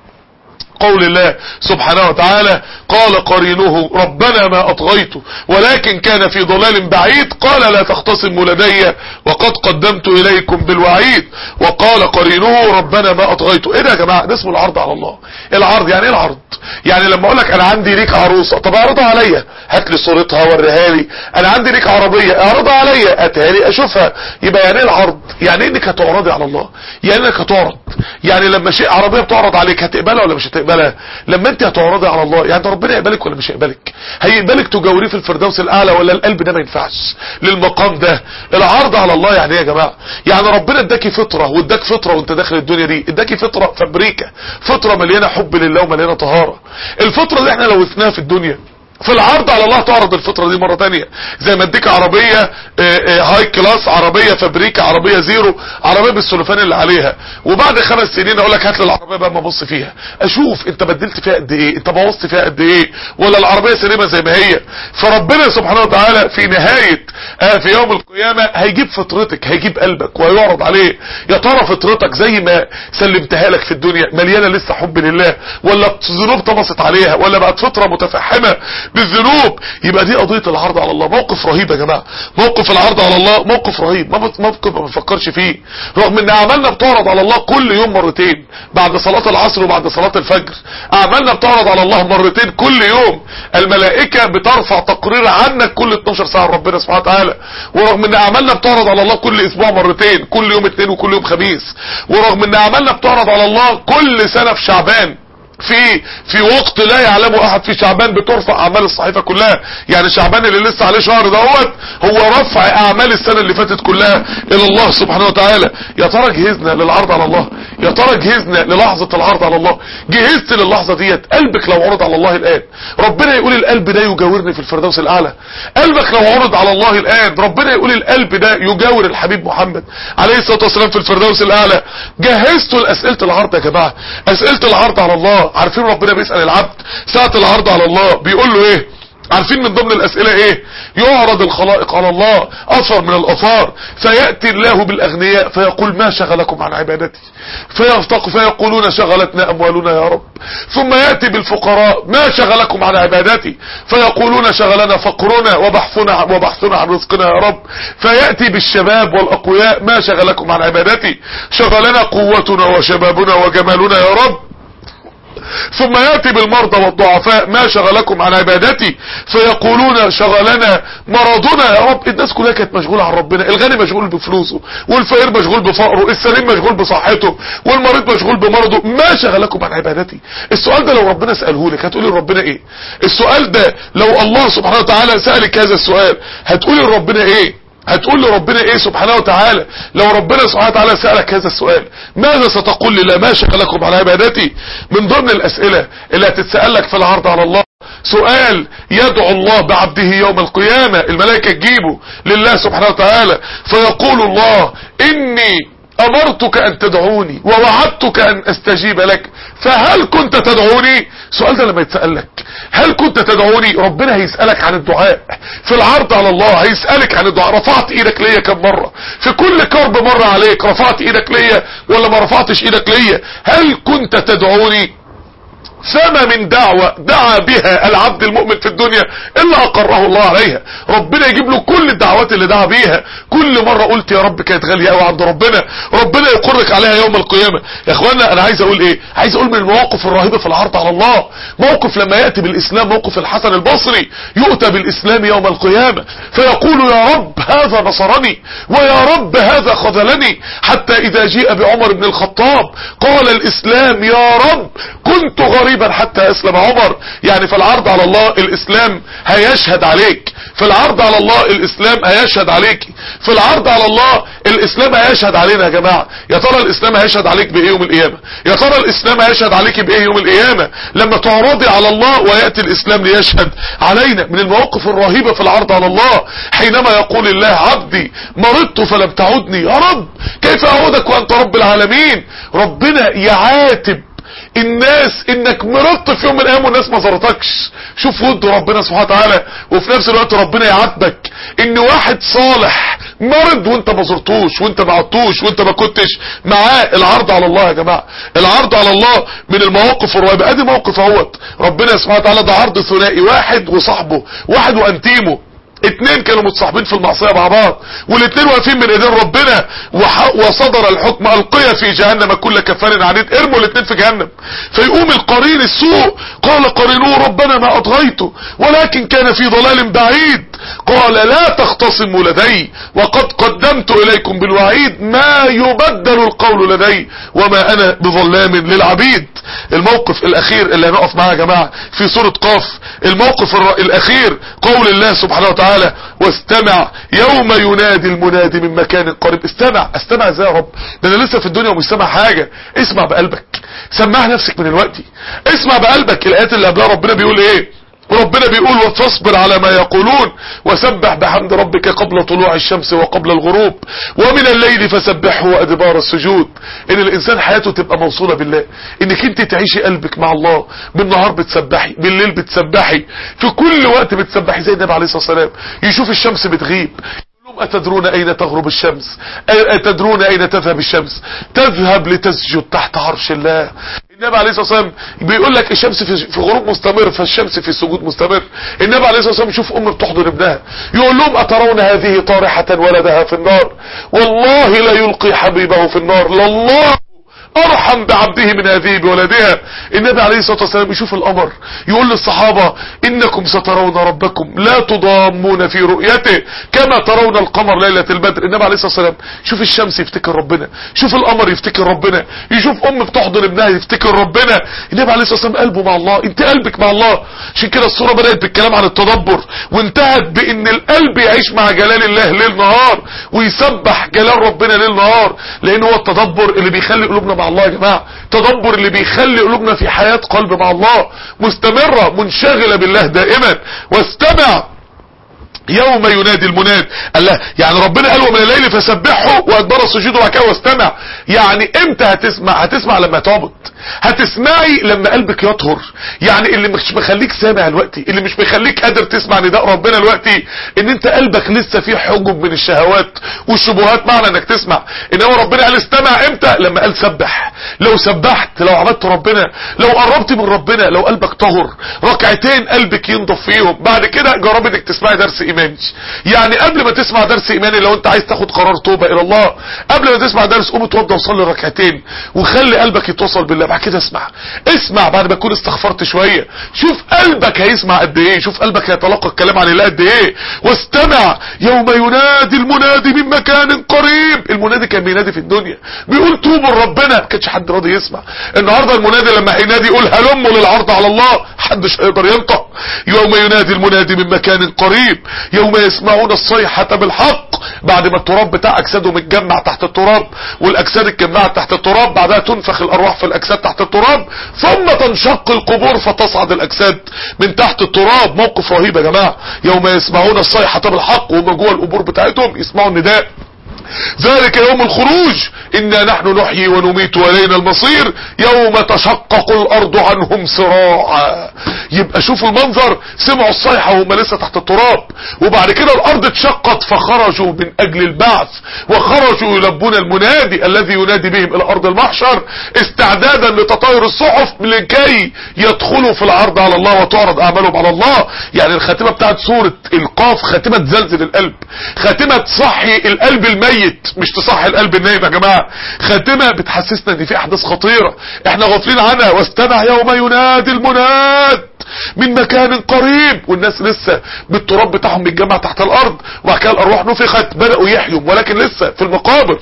قول الله سبحانه وتعالى قال قرينه ربنا ما أطغيته ولكن كان في ضلال بعيد قال لا تختصموا لدي وقد قدمت إليكم بالوعيد. وقال قرينه ربنا ما أطغيته. ايه ده يا جماعة؟ ده اسمه العرض على الله. العرض يعني ايه العرض؟ يعني لما اقول لك انا عندي ليك عروسة، طب اعرضها عليا، هات لي صورتها وريها لي. انا عندي ليك عربية، اعرضها عليا، هاتها لي اشوفها. يبقى يعني ايه العرض؟ يعني انك هتعرضي على الله، يعني انك هتعرض. يعني لما شيء عربية بتعرض عليك هتقبلها ولا مش هتقبلها؟ لما انت هتعرضي على الله يعني ربنا يقبلك ولا مش هيقبلك؟ هيقبلك تجاوريه في الفردوس الاعلى ولا القلب ده ما ينفعش للمقام ده؟ العرض على الله يعني ايه يا جماعه؟ يعني ربنا اداكي فطره، واداك فطره وانت داخل الدنيا دي، اداكي فطره فابريكا، فطره مليانه حب لله ومليانه طهاره. الفطره دي احنا لو وثناها في الدنيا في العرض على الله تعرض الفطرة دي مرة تانية. زي ما اديك عربية اه اه هاي كلاس، عربية فابريكا، عربية زيرو، عربية بالسلوفان اللي عليها، وبعد خمس سنين اقول لك هات لي العربية بقى ما ابص فيها اشوف انت بدلت فيها قد ايه، انت بوظت فيها قد ايه، ولا العربية سليمة زي ما هي. فربنا سبحانه وتعالى في نهاية اه في يوم القيامة هيجيب فطرتك، هيجيب قلبك وهيعرض عليه. يا ترى فطرتك زي ما سلمتها لك في الدنيا مليانة لسه حب لله، ولا الذنوب طمست عليها، ولا بقت فطرة متفحمة بالذنوب؟ يبقى دي قضية العرض على الله. موقف رهيب يا جماعة، موقف العرض على الله موقف رهيب، موقف ما بنفكرش فيه. رغم ان اعمالنا بتعرض على الله كل يوم مرتين، بعد صلاة العصر وبعد صلاة الفجر اعمالنا بتعرض على الله مرتين كل يوم. الملائكة بترفع تقرير عنك كل اتناشر ساعة ربنا سبحانه وتعالى. ورغم ان اعمالنا بتعرض على الله كل اسبوع مرتين، كل يوم اثنين وكل يوم خميس. ورغم ان اعمالنا بتعرض على الله كل سنة في شعبان، في في وقت لا يعلمه احد في شعبان بترفع اعمال الصحيفة كلها. يعني شعبان اللي لسه عليه شهر دوت هو رفع اعمال السنة اللي فاتت كلها الى الله سبحانه وتعالى. يا ترى جهزنا للعرض على الله؟ يا ترى جهزنا للحظة العرض على الله؟ جهزت للحظة ديت؟ قلبك لو عرض على الله الان ربنا يقول القلب ده يجاورني في الفردوس الاعلى. قلبك لو عرض على الله الان ربنا يقول القلب ده يجاور الحبيب محمد عليه الصلاة والسلام في الفردوس الاعلى. جهزتوا لاسئلة العرض يا جماعة؟ اسئلة العرض على الله. عارفين ربنا بيسأل العبد ساعة العرض على الله بيقول له ايه؟ عارفين من ضمن الاسئلة ايه؟ يعرض الخلائق على الله اثر من الاثار، فيأتي الله بالاغنياء فيقول ما شغلكم عن عبادتي، فيفتق فيقولون شغلتنا اموالنا يا رب. ثم يأتي بالفقراء ما شغلكم عن عبادتي، فيقولون شغلنا فقرنا وبحثنا وبحثنا عن رزقنا يا رب. فيأتي بالشباب والاقوياء ما شغلكم عن عبادتي، شغلنا قوتنا وشبابنا وجمالنا يا رب. ثم يأتي بالمرضى والضعفاء ما شغلكم عن عبادتي فيقولون شغلنا مرضنا. يا رب الناس كلها كانت مشغولة عن ربنا، الغني مشغول بفلوسه والفقير مشغول بفقره، السليم مشغول بصحته والمريض مشغول بمرضه، ما شغلكم عن عبادتي. السؤال ده لو ربنا سأله لك هتقولي لربنا ايه؟ السؤال ده لو الله سبحانه وتعالى سألك هذا السؤال هتقولي لربنا ايه؟ هتقول لربنا ايه سبحانه وتعالى لو ربنا سبحانه وتعالى سألك هذا السؤال؟ ماذا ستقول لله ما شغلكم على عبادتي؟ من ضمن الاسئلة اللي هتتسأل لك في العرض على الله سؤال يدعو الله بعبده يوم القيامة، الملائكة تجيبه لله سبحانه وتعالى فيقول الله اني امرتك ان تدعوني ووعدتك ان استجيب لك فهل كنت تدعوني؟ السؤال ده لما يتسأل لك هل كنت تدعوني، ربنا هيسألك عن الدعاء في العرض على الله، هيسألك عن الدعاء. رفعت ايدك ليا كم مرة؟ في كل كرب مرة عليك رفعت ايدك ليا ولا ما رفعتش ايدك ليا؟ هل كنت تدعوني؟ فما من دعوة دعا بها العبد المؤمن في الدنيا الا اقره الله عليها. ربنا يجيب له كل الدعوات اللي دعا بيها. كل مرة قلت يا رب كانت غالية قوي عند ربنا، ربنا يقرك عليها يوم القيامة. يا اخوانا انا عايز اقول ايه؟ عايز اقول من المواقف الرهيبة في العرض على الله موقف لما يأتي بالاسلام، موقف الحسن البصري يؤتى بالاسلام يوم القيامة فيقول يا رب هذا نصرني ويا رب هذا خذلني، حتى اذا جيء بعمر بن الخطاب قال الاسلام يا رب كنت غريبا حتى اسلم عمر. يعني في العرض على الله الاسلام هيشهد عليك، في العرض على الله الاسلام هيشهد عليك، في العرض على الله الاسلام هيشهد علينا. يا جماعة يا ترى الاسلام هيشهد عليك بايه يوم القيامة؟ يا ترى الاسلام هيشهد عليك بايه يوم القيامة لما تعرضي على الله ويأتي الاسلام ليشهد علينا؟ من المواقف الرهيبة في العرض على الله حينما يقول الله عبدي مرضت فلم تعودني، يا رب كيف اعودك وانت رب العالمين؟ ربنا يعاتب الناس انك مرضت في يوم من الايام والناس ما زارتكش. شوف ود ربنا سبحانه وتعالى، وفي نفس الوقت ربنا يعاتبك ان واحد صالح مرض وانت ما زرتوش وانت ما عدتوش وانت ما كنتش معاه. العرض على الله يا جماعه، العرض على الله من المواقف الرهيبه. ادي موقف اهوت ربنا سبحانه وتعالى ده عرض ثنائي، واحد وصاحبه، واحد وانتيمه، اتنين كانوا متصاحبين في المعصية مع بعض والاتنين واقفين من ايدين ربنا وصدر الحكم القيا في جهنم كل كفار عنيد، ارموا الاتنين في جهنم. فيقوم القرين السوء قال قرينوه ربنا ما اطغيته ولكن كان في ضلال بعيد قال لا تختصموا لدي وقد قدمت اليكم بالوعيد ما يبدل القول لدي وما انا بظلام للعبيد. الموقف الاخير اللي هنقف معاه يا جماعة في سورة قاف، الموقف الاخير قول الله سبحانه وتعالى واستمع يوم ينادي المنادي من مكان قريب. استمع، استمع ازاي يا رب؟ ده انا لسه في الدنيا ومش سامع حاجة. اسمع بقلبك، سمع نفسك من الوقت، اسمع بقلبك. الايات اللي قبلها ربنا بيقول ايه؟ ربنا بيقول وتصبر على ما يقولون وسبح بحمد ربك قبل طلوع الشمس وقبل الغروب ومن الليل فسبحه وادبار السجود. ان الانسان حياته تبقى موصولة بالله، انك انت تعيشي قلبك مع الله، بالنهار بتسبحي، بالليل بتسبحي، في كل وقت بتسبحي زي النبي عليه الصلاة والسلام. يشوف الشمس بتغيب أتدرون أين تغرب الشمس؟ أتدرون أين تذهب الشمس؟ تذهب لتسجد تحت عرش الله. النبي عليه الصلاة والسلام بيقول لك الشمس في غروب مستمر فالشمس في سجود مستمر. النبي عليه الصلاة والسلام يشوف أم بتحضن ابنها يقول لهم أترون هذه طارحة ولدها في النار والله لا يلقي حبيبه في النار لله ارحم بعبده من هذه بولدها. النبي عليه الصلاة والسلام يشوف القمر يقول للصحابة انكم سترون ربكم لا تضامون في رؤيته كما ترون القمر ليلة البدر. النبي عليه الصلاة والسلام يشوف الشمس يفتكر ربنا، يشوف القمر يفتكر ربنا، يشوف ام بتحضن ابنها يفتكر ربنا. النبي عليه الصلاة والسلام قلبه مع الله، انت قلبك مع الله. عشان كده الصورة بدأت بالكلام عن التدبر وانتهت بان القلب يعيش مع جلال الله ليل نهار ويسبح جلال ربنا ليل نهار، لان هو التدبر اللي بيخلي قلوبنا مع الله يا جماعة. تدبر اللي بيخلي قلوبنا في حياة قلب مع الله مستمرة منشغلة بالله دائما. واستمع يوم ينادي المناد. الله يعني ربنا قال ومن الليل فسبحه وادبر السجود وبعد كده واستمع. يعني امتى هتسمع؟ هتسمع لما تعبد، هتسمعي لما قلبك يطهر. يعني اللي مش مخليك سامع الوقتي، اللي مش مخليك قادر تسمع نداء ربنا الوقتي، ان انت قلبك لسه فيه حجب من الشهوات والشبهات معنى انك تسمع. ان هو ربنا قال استمع امتى؟ لما قال سبح. لو سبحت، لو عبدت ربنا، لو قربت من ربنا، لو قلبك طهر ركعتين قلبك ينضف فيهم. بعد كده جرب انك تسمعي درس ايماني. يعني قبل ما تسمع درس ايماني لو انت عايز تاخد قرار توبة الى الله، قبل ما تسمع درس قوم اتوضى وصلي ركعتين وخلي قلبك يتوصل بالله. بعد كده اسمع اسمع بعد ما تكون استغفرت شوية، شوف قلبك هيسمع قد ايه، شوف قلبك هيتلقى الكلام عن الله قد ايه. واستمع يوم ينادي المنادي من مكان قريب. المنادي كان بينادي في الدنيا بيقول توبوا لربنا، ما كانش حد راضي يسمع. النهارده المنادي لما هينادي يقول هلموا للعرض على الله، محدش هيقدر ينطق. يوم ينادي المنادي من مكان قريب يوم يسمعون الصيحة بالحق. بعد ما التراب بتاع اجسادهم اتجمع تحت التراب والاجساد اتجمعت تحت التراب، بعدها تنفخ الارواح في الاجساد تحت التراب، ثم تنشق القبور فتصعد الاجساد من تحت التراب. موقف رهيب يا جماعة. يوم يسمعون الصيحة بالحق وهم جوه القبور بتاعتهم يسمعوا النداء. ذلك يوم الخروج إنا نحن نحيي ونميت وإلينا المصير يوم تشقق الأرض عنهم سراعا. يبقى شوفوا المنظر، سمعوا الصيحة وهم لسه تحت التراب، وبعد كده الأرض اتشقت فخرجوا من أجل البعث، وخرجوا يلبون المنادي الذي ينادي بهم إلى أرض المحشر استعدادا لتطاير الصحف لكي يدخلوا في العرض على الله وتعرض أعمالهم على الله. يعني الخاتمة بتاعت سورة القاف خاتمة تزلزل القلب، خاتمة تصحي القلب الميت مش تصحي القلب النايم يا جماعة. خاتمة بتحسسنا ان في احداث خطيرة احنا غافلين عنها. واستمع يوم ينادي المناد من مكان قريب، والناس لسه بالتراب بتاعهم بيتجمع تحت الارض، وبعد كده الارواح نفخت بدأوا يحيوا ولكن لسه في المقابر.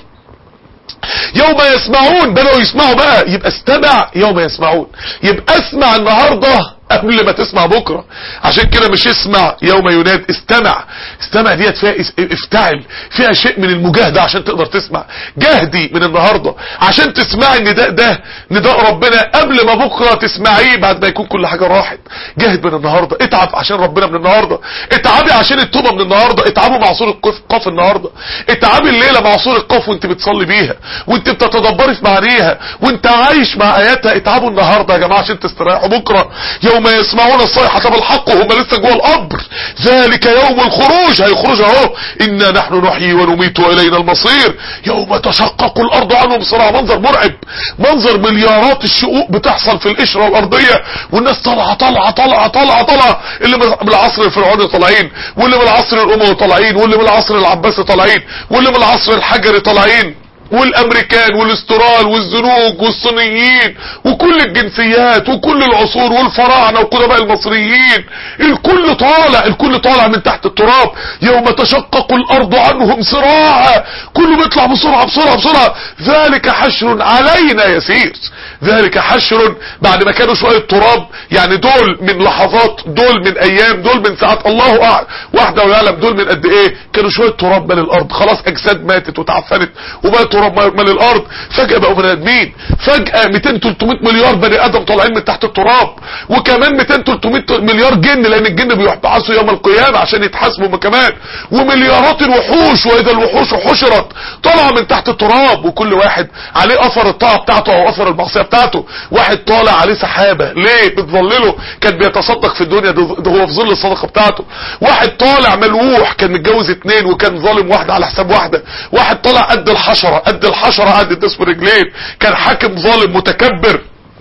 يوم يسمعون بدأوا يسمعوا بقى. يبقى استمع يوم يسمعون، يبقى اسمع النهاردة قبل ما تسمع بكرة. عشان كده مش اسمع يوم يناد، استمع. استمع ديت فيها افتعل، فيها شيء من المجاهدة عشان تقدر تسمع. جاهدي من النهاردة عشان تسمعي النداء ده، نداء ربنا قبل ما بكرة تسمعيه بعد ما يكون كل حاجة راحت. جاهد من النهاردة، اتعب عشان ربنا من النهاردة، اتعبي عشان التوبة من النهاردة، اتعبوا مع سورة القاف النهاردة، اتعبي الليلة مع سورة القاف وانت بتصلي بيها وانت بتتدبري في معانيها وانت عايش مع اياتها. اتعبوا النهاردة يا جماعة عشان تستريحوا بكرة. يوم يسمعون الصيحة بالحق وهم لسه جوه القبر ذلك يوم الخروج، هيخرج اهو. انا نحن نحيي ونميت والينا المصير يوم تشقق الارض عنهم سراعا. منظر مرعب، منظر مليارات الشقوق بتحصل في القشرة الارضية والناس طالعة طالعة طالعة طالعة طالعة، اللي من العصر الفرعوني طالعين، واللي من العصر الاموي طالعين، واللي من العصر العباسي طالعين، واللي من العصر الحجري طالعين، والامريكان والاسترال والزنوج والصينيين وكل الجنسيات وكل العصور والفراعنة وقدماء المصريين. الكل طالع، الكل طالع من تحت التراب. يوم تشقق الارض عنهم سراعا، كله بيطلع بسرعة بسرعة بسرعة. ذلك حشر علينا يسير. ذلك حشر بعد ما كانوا شوية تراب، يعني دول من لحظات، دول من ايام، دول من ساعات، الله اعلم وحده ويعلم دول من قد ايه. كانوا شوية تراب مال الارض، خلاص اجساد ماتت وتعفنت وبقى تراب مال الارض. فجأة بقوا بني ادمين، فجأة مئتين ثلاثمائة مليار بني ادم طالعين من تحت التراب، وكمان مئتين ثلاثمائة مليار جن، لان الجن بيبعثوا يوم القيامة عشان يتحاسبوا كمان، ومليارات الوحوش واذا الوحوش حشرت طالعه من تحت التراب، وكل واحد عليه اثر الطاعة بتاعته او اثر المعصية بتاعته. واحد طالع عليه سحابة ليه بتظلله، كان بيتصدق في الدنيا، ده هو في ظل الصدقة بتاعته. واحد طالع ملوح كان متجوز اتنين وكان ظالم واحدة على حساب واحدة. واحد طالع قد الحشرة، قد الحشرة قد اسم رجلين، كان حاكم ظالم متكبر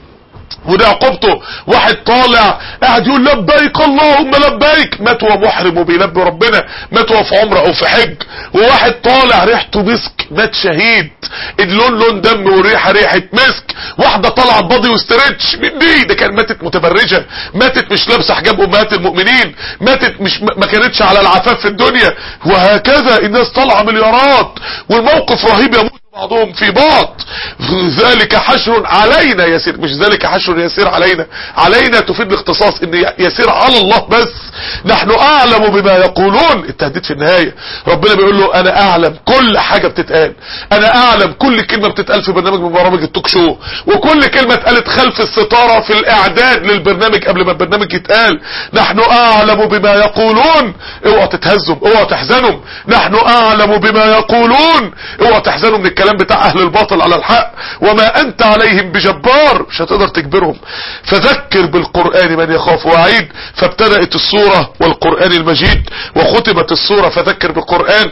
وده عقوبته. واحد طالع قاعد يقول لبيك اللهم لبيك، مات وهو محرم وبيلبي ربنا، مات وهو في عمره او في حج. وواحد طالع ريحته مسك، مات شهيد، اللون لون دم والريحه ريحه مسك. واحده طالعه بادي وستريتش من دي، ده كان ماتت متبرجه، ماتت مش لابسه حجاب امهات المؤمنين، ماتت مش ما كانتش على العفاف في الدنيا. وهكذا الناس طالعه مليارات، والموقف رهيب، يموت بعضهم في بعض. ذلك حشر علينا يسير، مش ذلك حشر يسير علينا، علينا تفيد الاختصاص ان يسير على الله بس. نحن اعلم بما يقولون، التهديد في النهاية ربنا بيقول له انا اعلم كل حاجة بتتقال، انا اعلم كل كلمة بتتقال في برنامج من برامج التوك شو، وكل كلمة اتقالت خلف الستارة في الاعداد للبرنامج قبل ما البرنامج يتقال. نحن اعلم بما يقولون، اوعى تتهزم، اوعى تحزنوا. نحن اعلم بما يقولون، اوعى تحزنوا من الكلام بتاع اهل الباطل على الحق. وما انت عليهم بجبار، مش هتقدر تجبرهم. فذكر بالقرآن من يخاف وعيد. فابتدأت السورة والقرآن المجيد، وختمت السورة فذكر بالقرآن.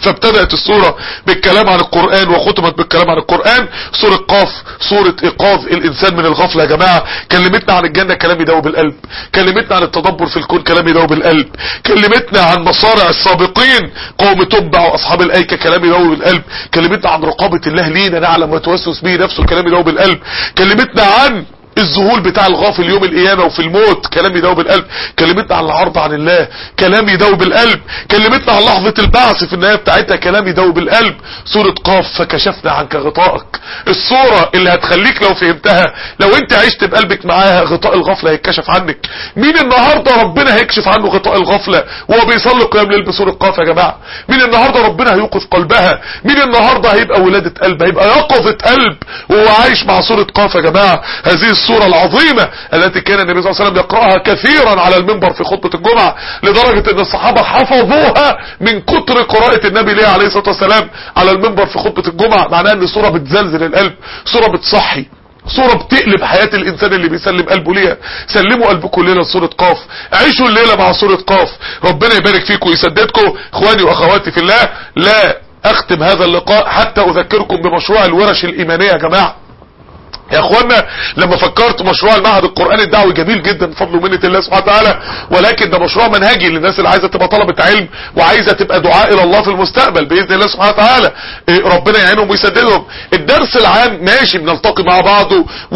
فابتدأت السورة بالكلام عن القرآن وختمت بالكلام عن القرآن. سورة قاف سورة ايقاظ الانسان من الغفلة يا جماعة. كلمتنا عن الجنة كلام يدوب القلب، كلمتنا عن التدبر في الكون كلام يدوب القلب، كلمتنا عن مصارع السابقين قوم تبع واصحاب الايكة كلام يدوب القلب، كلمتنا عن رقابة الله لينا نعلم وتوسوس به نفسه كلام يدوب القلب، كلمتنا عن الذهول بتاع الغافل يوم القيامة وفي الموت كلام يدوب القلب، كلمتنا عن العرض عن الله كلام يدوب القلب، كلمتنا عن لحظة البعث في النهاية بتاعتها كلام يدوب القلب. سورة قاف فكشفنا عنك غطائك، السورة اللي هتخليك لو فهمتها لو انت عشت بقلبك معاها غطاء الغفلة هيتكشف عنك. مين النهاردة ربنا هيكشف عنه غطاء الغفلة وهو بيصلي قيام ليل بسورة قاف يا جماعة؟ مين النهاردة ربنا هيوقف قلبها؟ مين النهاردة هيبقى ولادة قلب، هيبقى يقظة قلب وهو عايش مع سورة قاف يا جماعة؟ هذه السورة العظيمة التي كان النبي صلى الله عليه وسلم يقرأها كثيرا على المنبر في خطبة الجمعة لدرجة ان الصحابة حفظوها من كتر قراءة النبي ليه عليه الصلاة والسلام على المنبر في خطبة الجمعة. معناها ان السورة بتزلزل القلب، سورة بتصحي، سورة بتقلب حياة الانسان اللي بيسلم قلبه ليها. سلموا قلبكم الليلة لسورة قاف، عيشوا الليلة مع سورة قاف. ربنا يبارك فيكم ويسددكم. اخواني واخواتي في الله، لا اختم هذا اللقاء حتى اذكركم بمشروع الورش الايمانية يا جماعة. يا اخوانا لما فكرت مشروع المعهد القرآني الدعوي جميل جدا بفضل ومنة الله سبحانه وتعالى، ولكن ده مشروع منهجي للناس اللي عايزة تبقى طلبة علم وعايزة تبقى دعاء الى الله في المستقبل باذن الله سبحانه وتعالى. ربنا يعينهم ويسددهم. الدرس العام ماشي بنلتقي مع بعض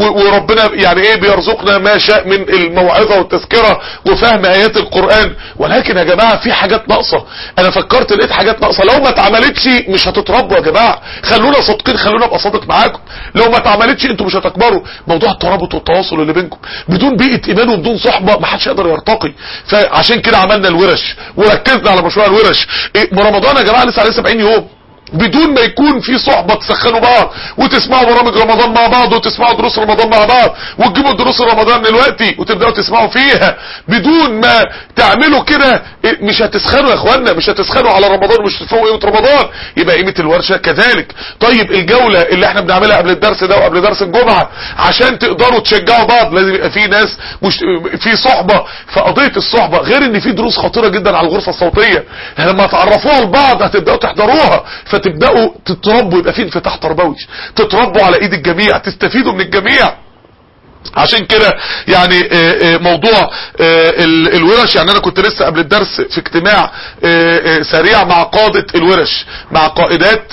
وربنا يعني ايه بيرزقنا ما شاء من الموعظة والتذكرة وفهم ايات القرآن، ولكن يا جماعة في حاجات ناقصة. انا فكرت لقيت حاجات ناقصة لو ما اتعملتش مش هتتربوا يا جماعة. خلونا صادقين، خلونا ابقى صادق معاكم، لو ما اتعملتش انتوا مش هتكبروا. موضوع الترابط والتواصل اللي بينكم بدون بيئة ايمان وبدون صحبة ما حدش يقدر يرتقي. فعشان كده عملنا الورش وركزنا على مشروع الورش. إيه رمضان يا جماعة لسه عليه سبعين يوم، بدون ما يكون في صحبة تسخنوا بعض وتسمعوا برامج رمضان مع بعض وتسمعوا دروس رمضان مع بعض وتجيبوا دروس رمضان دلوقتي وتبدأوا تسمعوا فيها، بدون ما تعملوا كده مش هتسخنوا يا اخوانا، مش هتسخنوا على رمضان ومش هتفوقوا قيمة رمضان. يبقى قيمة الورشة كذلك. طيب الجولة اللي احنا بنعملها قبل الدرس ده وقبل درس الجمعة عشان تقدروا تشجعوا بعض لازم يبقى في ناس مش في صحبة. فقضية الصحبة غير ان في دروس خطيرة جدا على الغرفة الصوتية لما تعرفوها لبعض هتبدأوا تحضروها فتبدأوا تتربوا، يبقى في انفتاح تربوي، تتربوا على ايد الجميع، تستفيدوا من الجميع. عشان كده يعني موضوع الورش، يعني انا كنت لسه قبل الدرس في اجتماع سريع مع قادة الورش مع قائدات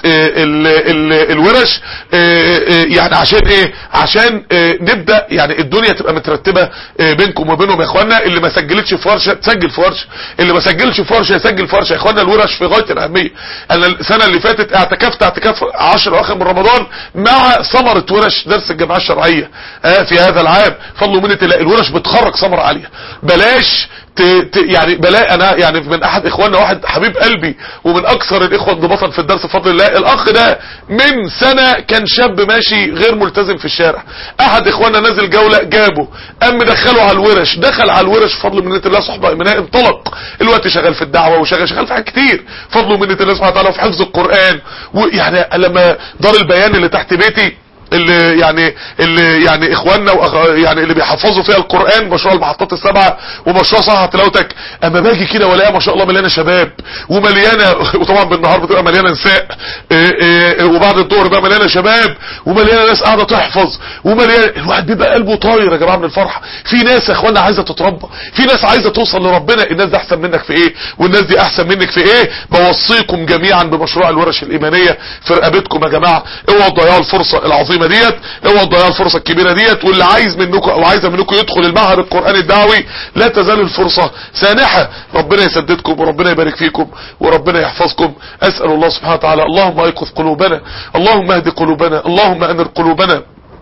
الورش، يعني عشان ايه؟ عشان نبدأ يعني الدنيا تبقى مترتبة بينكم وبينهم يا اخوانا. اللي ما سجلتش في ورشة تسجل في ورشة، اللي ما سجلش في ورشة يسجل في ورشة يا اخوانا. الورش في غاية الاهمية. انا السنة اللي فاتت اعتكفت اعتكاف عشر اواخر من رمضان مع ثمرة ورش درس الجماعة الشرعية في هذا العام فضل ومنة الله. الورش بتخرج ثمرة عالية. بلاش ت... ت... يعني بلا انا يعني من احد اخواننا واحد حبيب قلبي ومن اكثر الاخوة انضباطا في الدرس بفضل الله، الاخ ده من سنة كان شاب ماشي غير ملتزم في الشارع، احد اخواننا نزل جولة جابه قام دخله على الورش، دخل على الورش بفضل ومنة الله صحبة ايمانية، انطلق الوقت شغال في الدعوة وشغال شغال في حاجات كتير بفضل ومنة الله سبحانه وتعالى، وفي حفظ القرآن. ويعني لما دار البيان اللي تحت بيتي اللي يعني اللي يعني اخواننا وأخ... يعني اللي بيحفظوا فيها القرآن مشروع المحطات السبعة ومشروع صحة تلاوتك، اما باجي كده والاقيها ما شاء الله مليانه شباب ومليانه، وطبعا بالنهار بتبقى مليانه نساء، وبعد الظهر بقى مليانه شباب ومليانه ناس قاعده تحفظ ومليانه، الواحد بيبقى قلبه طاير يا جماعه من الفرحه. في ناس يا اخوانا عايزه تتربى، في ناس عايزه توصل لربنا. الناس دي احسن منك في ايه والناس دي احسن منك في ايه؟ بوصيكم جميعا بمشروع الورش الايمانيه في رقبتكم يا جماعه. اوعوا تضيعوا الفرصه العظيمه ديت، اوعوا تضيعوا الفرصه الكبيره ديت. واللي عايز منكم او عايزه منكم يدخل المعهد القرآني الدعوي لا تزال الفرصه سانحه. ربنا يسددكم وربنا يبارك فيكم وربنا يحفظكم. اسال الله سبحانه وتعالى اللهم ايقظ قلوبنا، اللهم اهد قلوبنا، اللهم انر قلوبنا،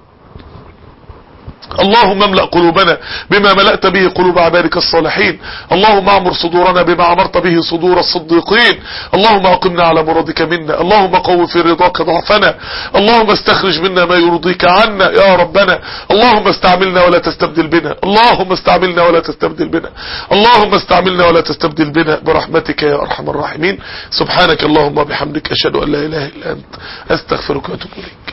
اللهم املأ قلوبنا بما ملأت به قلوب عبادك الصالحين، اللهم اعمر صدورنا بما عمرت به صدور الصديقين، اللهم اقمنا على مرادك منا، اللهم قو في رضاك ضعفنا، اللهم استخرج منا ما يرضيك عنا يا ربنا، اللهم استعملنا ولا تستبدل بنا، اللهم استعملنا ولا تستبدل بنا، اللهم استعملنا ولا تستبدل بنا برحمتك يا ارحم الراحمين. سبحانك اللهم وبحمدك اشهد ان لا اله الا انت استغفرك واتوب اليك.